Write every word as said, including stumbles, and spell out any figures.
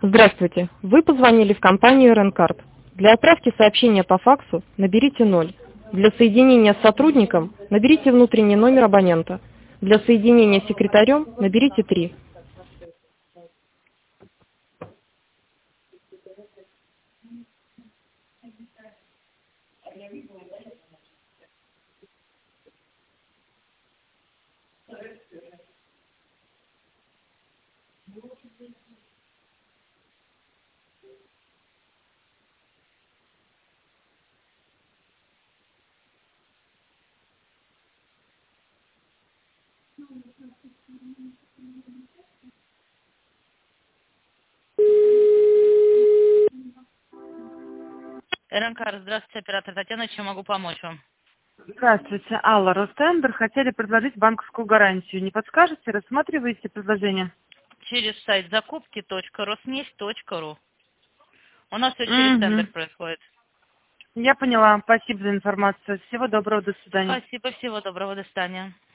Здравствуйте. Вы позвонили в компанию Ренкард. Для отправки сообщения по факсу наберите ноль. Для соединения с сотрудником наберите внутренний номер абонента. Для соединения с секретарем наберите три. РНК, здравствуйте, оператор Татьяна, чем могу помочь вам? Здравствуйте, Алла Ростендер. Хотели предложить банковскую гарантию. Не подскажете, рассматриваете предложение? Через сайт закупки точка роснефть точка ру. У нас все через тендер Угу. происходит. Я поняла. Спасибо за информацию. Всего доброго. До свидания. Спасибо, всего доброго, до свидания.